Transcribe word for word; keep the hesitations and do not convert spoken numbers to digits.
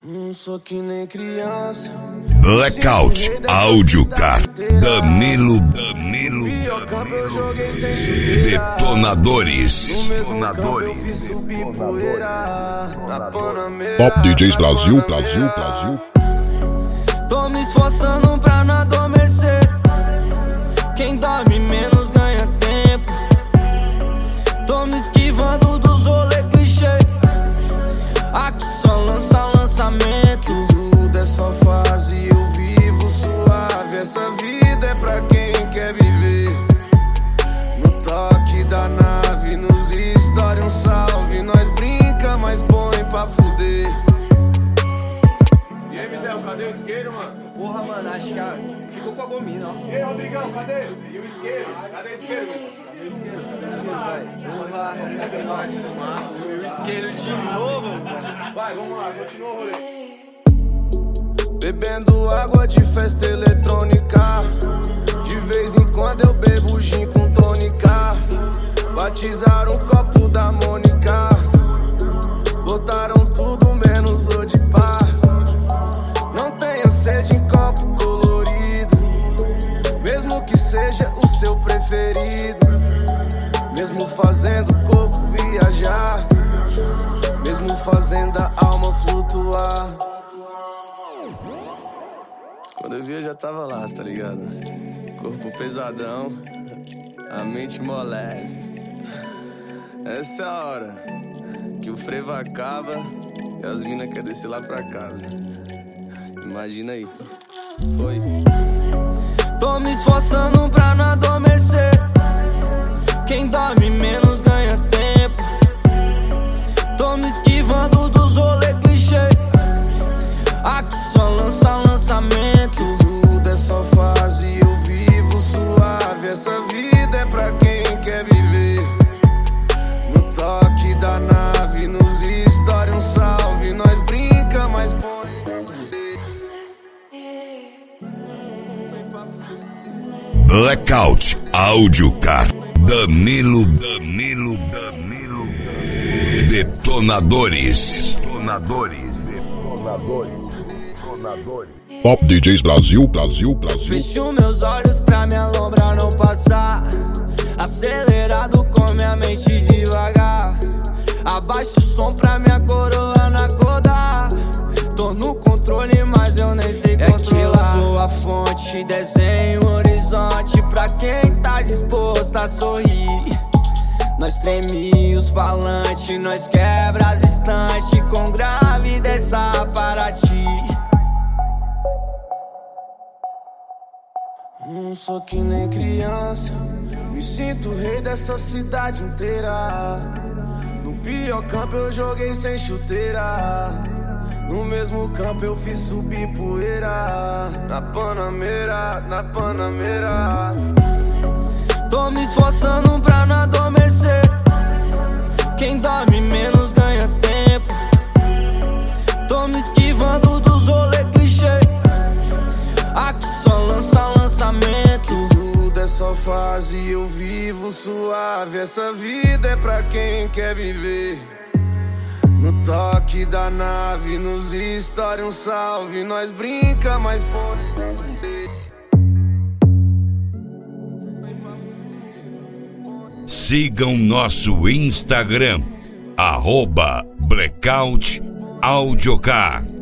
Não sou que nem criança. Blackout Audiocar. Danilo, Danilo, Pior campo eu joguei sem chuteira. Detonadores. No mesmo campo eu fiz subir poeira. Na Panamera. Top D Js Brasil, Brasil, Brasil. Tô me esforçando pra não adormecer. Quem dorme menos ganha tempo. Tô me esquivando dos rolê clichê. Aqui só lança lançamento. Tudo é só fase, eu vivo suave. Essa vida é pra quem quer viver. No toque da nave, nos stories um salve. Nós brinca, mas põe pra fuder. E aí, Mizel, cadê o isqueiro, mano? Porra, mano, acho que a... ficou com a gomina, ó. E aí, Rodrigão, cadê? E o isqueiro? Cadê o isqueiro, Mizel? Cadê o isqueiro? Cadê o isqueiro, vai? Porra! O isqueiro de novo? Vai, vamos lá, continua o rolê. Bebendo água de festa eletrônica. De vez em quando eu bebo gin com tônica. Batizaram o copo da Mônica. Botaram tudo menos o de paz. Não tenho sede em copo colorido. Mesmo que seja o seu preferido. Mesmo fazendo o corpo viajar. Mesmo fazendo a alma flutuar. Quando eu vi eu já tava lá, tá ligado? Corpo pesadão, a mente mó leve. Essa é a hora que o frevo acaba e as mina quer descer lá pra casa. Imagina aí, foi. Tô me esforçando pra não adormecer. Quem dorme menos ganha tempo. Tô me esquivando dos rolê clichê. Aqui só lança lançamento. Tudo é só fase, eu vivo suave. Essa vida é pra quem quer viver. No toque da nave, nos stories um salve. Nós brinca, mas põe. Blackout Audiocar. Danilo, Danilo, Danilo. Detonadores. Detonadores. Detonadores. Detonadores. Top D Js Brasil, Brasil, Brasil. Fecho meus olhos pra minha lombra não passar. Acelerado com minha mente devagar. Abaixo o som pra minha coroa não acordar. Tô no controle, mas eu nem sei controlar. É que eu sou a fonte, desenho o horizonte pra quem tá disposto a sorrir. Nós treme os falantes, nós quebra as estantes com grave dessa para ti. Não sou que nem criança, me sinto rei dessa cidade inteira. No pior campo eu joguei sem chuteira. No mesmo campo eu fiz subir poeira. Na Panamera, na Panamera. Tô me esforçando pra não adormecer. Quem dorme menos ganha tempo. Tô me esquivando dos rolê clichê. Aqui só lança lançamento. Tudo é só fase, eu vivo suave. Essa vida é pra quem quer viver. No toque da nave, nos stories um salve. Nós brinca, mas põe. Sigam nosso Instagram, arroba Blackout Audiocar.